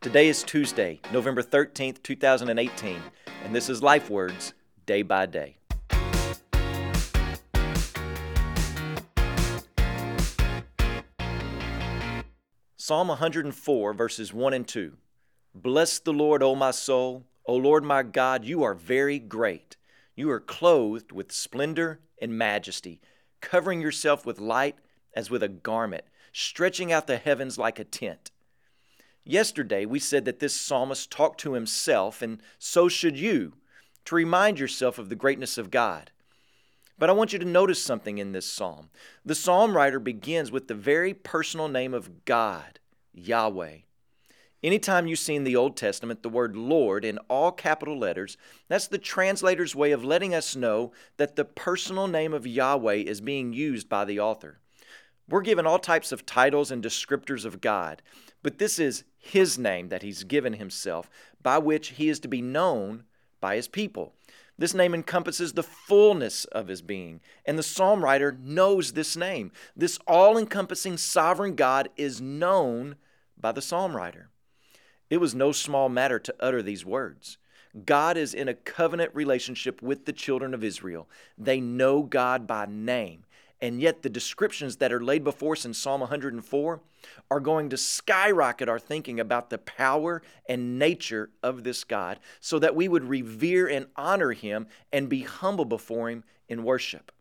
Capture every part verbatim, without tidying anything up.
Today is Tuesday, November thirteenth, two thousand eighteen, and this is Life Words, Day by Day. Psalm one hundred four, verses one and two. Bless the Lord, O my soul. O Lord my God, you are very great. You are clothed with splendor and majesty, covering yourself with light as with a garment, stretching out the heavens like a tent. Yesterday, we said that this psalmist talked to himself, and so should you, to remind yourself of the greatness of God. But I want you to notice something in this psalm. The psalm writer begins with the very personal name of God, Yahweh. Anytime you see in the Old Testament the word Lord in all capital letters, that's the translator's way of letting us know that the personal name of Yahweh is being used by the author. We're given all types of titles and descriptors of God, but this is His name that He's given Himself, by which He is to be known by His people. This name encompasses the fullness of His being, and the psalm writer knows this name. This all-encompassing sovereign God is known by the psalm writer. It was no small matter to utter these words. God is in a covenant relationship with the children of Israel. They know God by name. And yet the descriptions that are laid before us in Psalm one hundred four are going to skyrocket our thinking about the power and nature of this God so that we would revere and honor Him and be humble before Him in worship.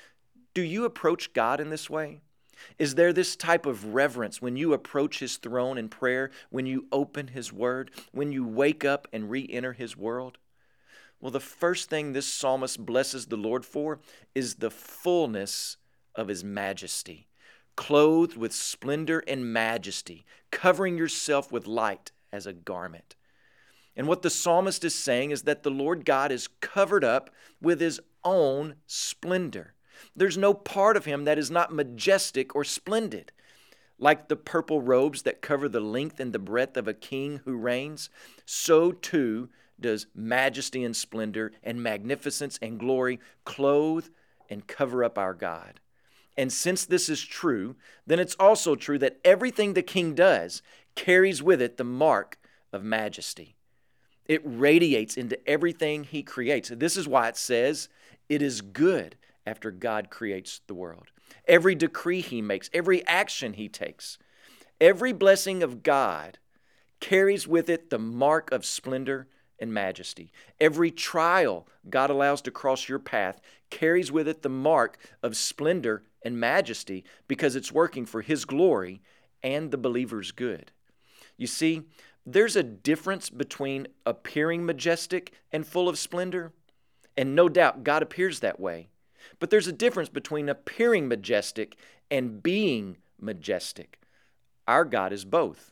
Do you approach God in this way? Is there this type of reverence when you approach His throne in prayer, when you open His Word, when you wake up and re-enter His world? Well, the first thing this psalmist blesses the Lord for is the fullness of His majesty, clothed with splendor and majesty, covering yourself with light as a garment. And what the psalmist is saying is that the Lord God is covered up with His own splendor. There's no part of Him that is not majestic or splendid. Like the purple robes that cover the length and the breadth of a king who reigns, so too does majesty and splendor and magnificence and glory clothe and cover up our God. And since this is true, then it's also true that everything the king does carries with it the mark of majesty. It radiates into everything He creates. This is why it says it is good after God creates the world. Every decree He makes, every action He takes, every blessing of God carries with it the mark of splendor and majesty. Every trial God allows to cross your path carries with it the mark of splendor and majesty because it's working for His glory and the believer's good. You see, there's a difference between appearing majestic and full of splendor, and no doubt God appears that way. But there's a difference between appearing majestic and being majestic. Our God is both.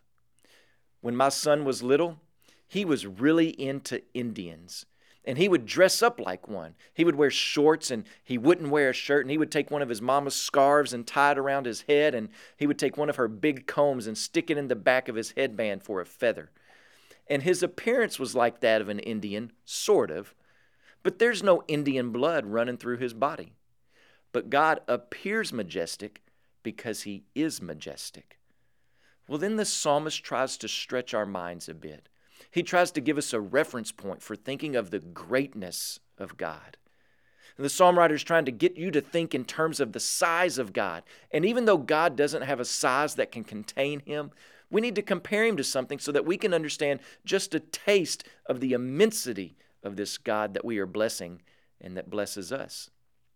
When my son was little, he was really into Indians, and he would dress up like one. He would wear shorts, and he wouldn't wear a shirt, and he would take one of his mama's scarves and tie it around his head, and he would take one of her big combs and stick it in the back of his headband for a feather. And his appearance was like that of an Indian, sort of, but there's no Indian blood running through his body. But God appears majestic because He is majestic. Well, then the psalmist tries to stretch our minds a bit. He tries to give us a reference point for thinking of the greatness of God. And the psalm writer is trying to get you to think in terms of the size of God. And even though God doesn't have a size that can contain Him, we need to compare Him to something so that we can understand just a taste of the immensity of this God that we are blessing and that blesses us.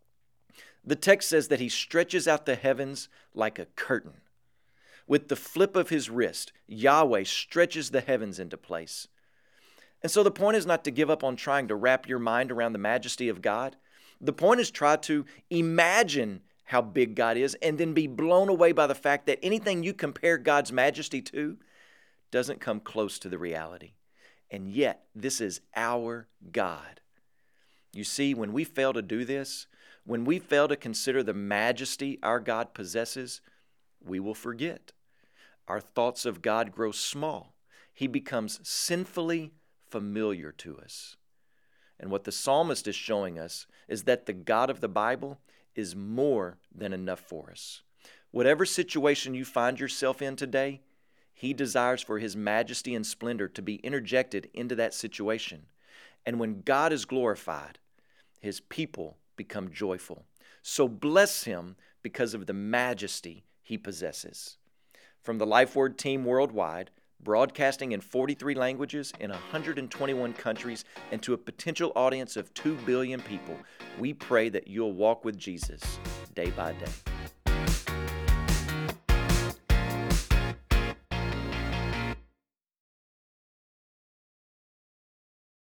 The text says that He stretches out the heavens like a curtain. With the flip of His wrist, Yahweh stretches the heavens into place. And so the point is not to give up on trying to wrap your mind around the majesty of God. The point is try to imagine how big God is and then be blown away by the fact that anything you compare God's majesty to doesn't come close to the reality. And yet, this is our God. You see, when we fail to do this, when we fail to consider the majesty our God possesses, we will forget. Our thoughts of God grow small. He becomes sinfully familiar to us. And what the psalmist is showing us is that the God of the Bible is more than enough for us. Whatever situation you find yourself in today, He desires for His majesty and splendor to be interjected into that situation. And when God is glorified, His people become joyful. So bless Him because of the majesty He possesses. From the LifeWord team worldwide, broadcasting in forty-three languages in one hundred twenty-one countries and to a potential audience of two billion people, we pray that you'll walk with Jesus day by day.